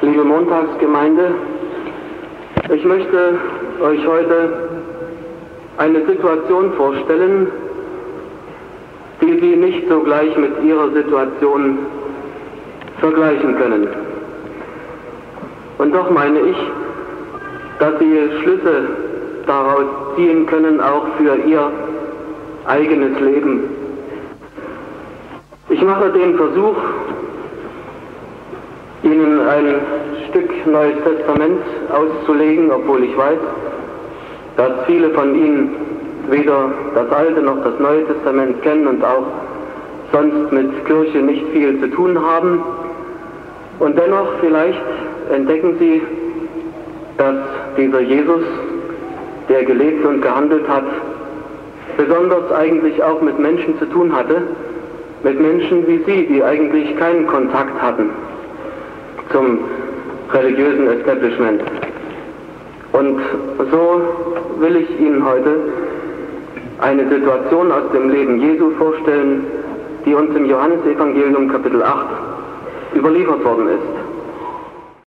liebe Montagsgemeinde, ich möchte euch heute eine Situation vorstellen, die Sie nicht sogleich mit Ihrer Situation vergleichen können. Und doch meine ich, dass Sie Schlüsse daraus ziehen können, auch für Ihr eigenes Leben. Ich mache den Versuch, Ihnen ein Stück Neues Testament auszulegen, obwohl ich weiß, dass viele von Ihnen weder das Alte noch das Neue Testament kennen und auch sonst mit Kirche nicht viel zu tun haben. Und dennoch vielleicht entdecken Sie, dass dieser Jesus, der gelebt und gehandelt hat, besonders eigentlich auch mit Menschen zu tun hatte, mit Menschen wie Sie, die eigentlich keinen Kontakt hatten zum religiösen Establishment. Und so will ich Ihnen heute eine Situation aus dem Leben Jesu vorstellen, die uns im Johannesevangelium Kapitel 8 überliefert worden ist.